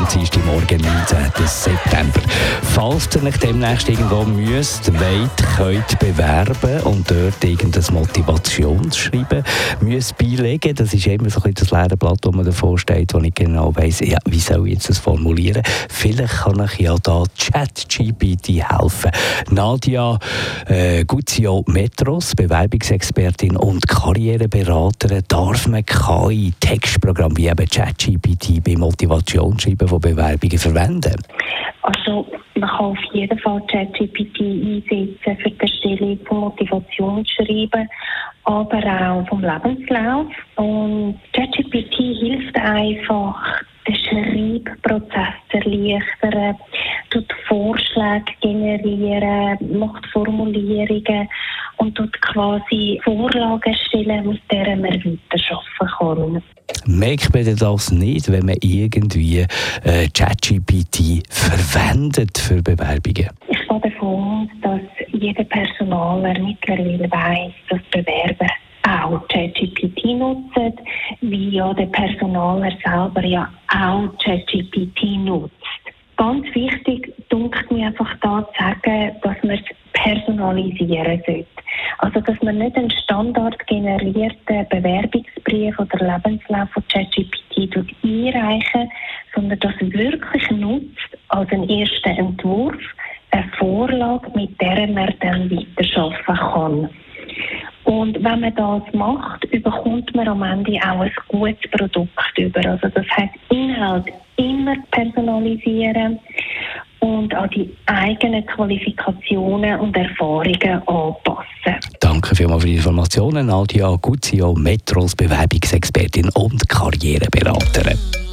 Dienstagmorgen, 19. September. Falls ihr euch demnächst irgendwo könnt bewerben und dort irgendein Motivationsschreiben beilegen, das ist immer so ein bisschen das leere Blatt, wo man davor steht, wo ich genau weiss, ja, wie soll ich jetzt das formulieren? Vielleicht kann ich ja da ChatGPT helfen. Nadia Guzio-Metros, Bewerbungsexpertin und Karriereberaterin, darf man KI-Textprogramm wie eben ChatGPT bei Motivationsschreiben von Bewerbungen verwenden? Also man kann auf jeden Fall ChatGPT einsetzen für die Erstellung von Motivationsschreiben, aber auch vom Lebenslauf. Und ChatGPT hilft einfach, den Schreibprozess zu erleichtern, tut Vorschläge generieren, macht Formulierungen und tut quasi Vorlagen erstellen, mit denen man weiterarbeiten kann. Merkt man das nicht, wenn man irgendwie ChatGPT verwendet für Bewerbungen? Ich gehe davon aus, dass jeder Personaler mittlerweile weiss, dass Bewerber auch ChatGPT nutzen, wie ja der Personaler selber ja auch ChatGPT nutzt. Ganz wichtig, denke mir einfach da zu sagen, dass man es personalisieren sollte. Also, dass man nicht einen standardgenerierten Bewerbungsbrief oder Lebenslauf von ChatGPT einreichen, sondern dass man wirklich nutzt als einen ersten Entwurf, eine Vorlage, mit der man dann weiterarbeiten kann. Und wenn man das macht, bekommt man am Ende auch ein gutes Produkt über. Also das heisst, Inhalt immer personalisieren und an die eigenen Qualifikationen und Erfahrungen anpassen. Danke vielmals für die Informationen, Nadia Guzio, Metros Bewerbungsexpertin und Karriereberaterin.